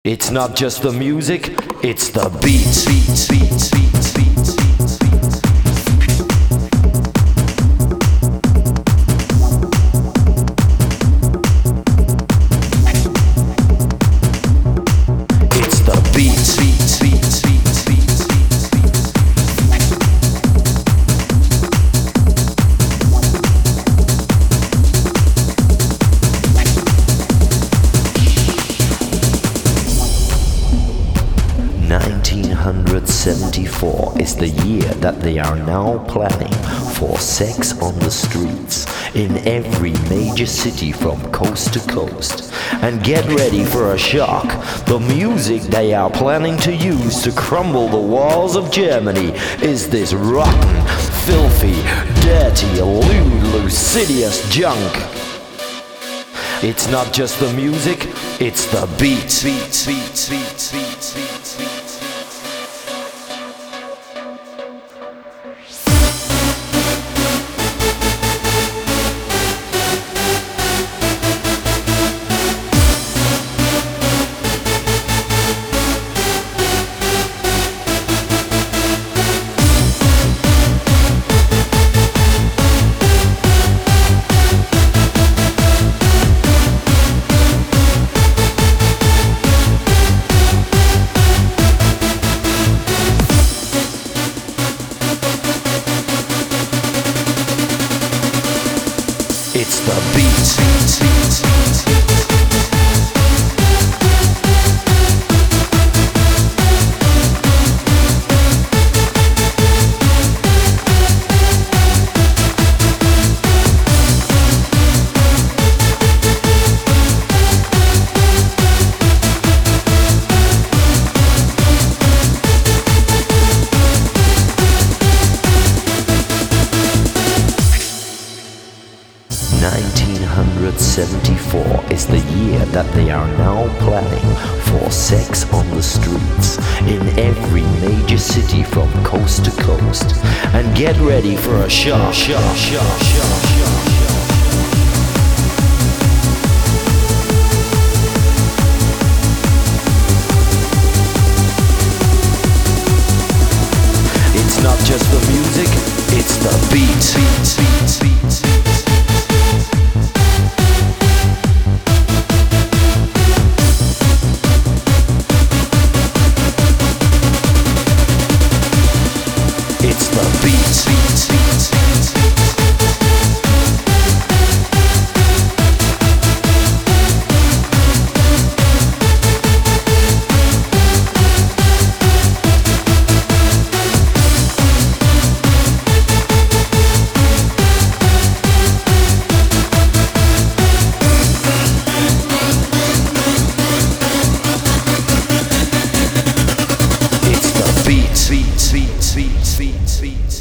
It's not just the music, it's the beats. Beats, beats, beats, beats, beats, beats. It's the beats, beats, beats, beats, beats, beats, beats. "1974 is the year that they are now planning for sex on the streets in every major city from coast to coast. And get ready for a shock. The music they are planning to use to crumble the walls of Germany is this rotten, filthy, dirty, lewd, lascivious junk. It's not just the music, it's the beats. Beats, beats, beats, beats, beats, beats. It's the beats, beats, beats, beats, beats. "1974 is the year that they are now planning for sex on the streets in every major city from coast to coast. And get ready for a shock. It's not just the music, it's the beats. Beats, beats, beats, beats. It's the beats, beats, beats, beats, beats. It's the beats, beats, beats, beats, beats, beats.